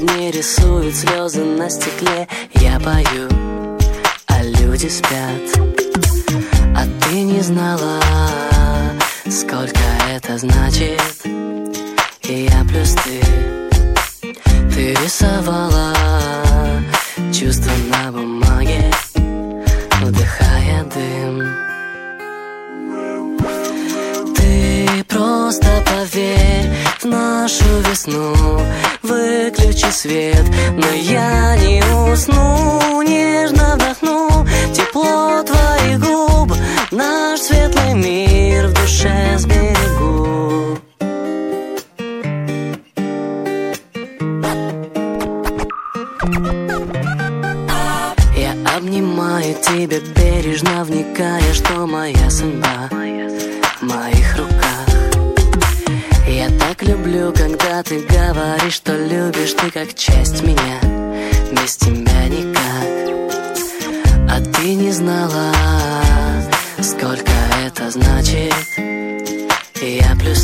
дни рисуют слезы на стекле. Я пою, а люди спят. А ты не знала, сколько это значит. И я плюс ты рисовала чувства на бумаге, вдыхая дым. Ты просто поверь в нашу весну. Выключи свет, но я не усну. Нежно вдохну тепло твоих губ. Наш светлый мир в душе сберегу. Я обнимаю тебя бережно, вникая, что моя судьба в моих руках. Я так люблю, когда ты говоришь, что любишь ты как часть меня. Без тебя никак. А ты не знала, сколько это значит. И я плюс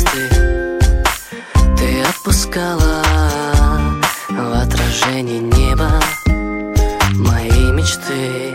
ты отпускала в отражении неба мои мечты.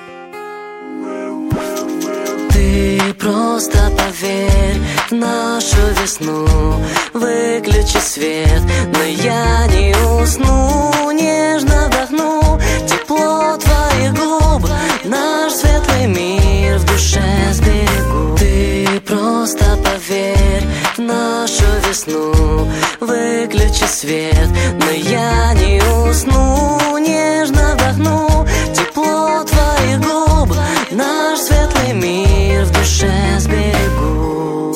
Ты просто поверь в нашу весну. Выключи свет, но я не усну. Нежно вдохну тепло твоих губ. Наш светлый мир в душе сберегу. Ты просто поверь в нашу весну. Выключи свет, но я не усну. Нежно вдохну тепло твоих губ. Наш светлый мир в душе сберегу.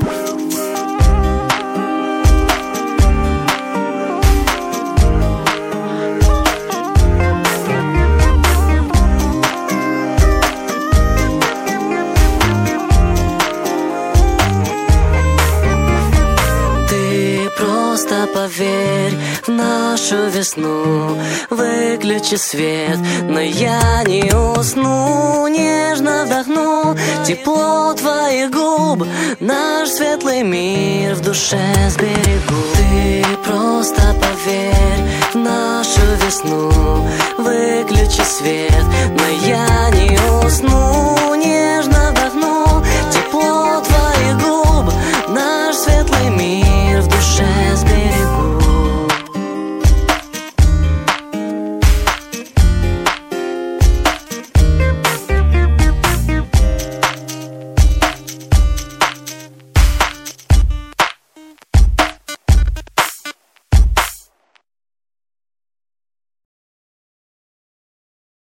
Ты просто поверь в нашу весну. Выключи свет, но я не усну. Нежно вдохну тепло твоих губ. Наш светлый мир в душе сберегу. Ты просто поверь в нашу весну. Выключи свет,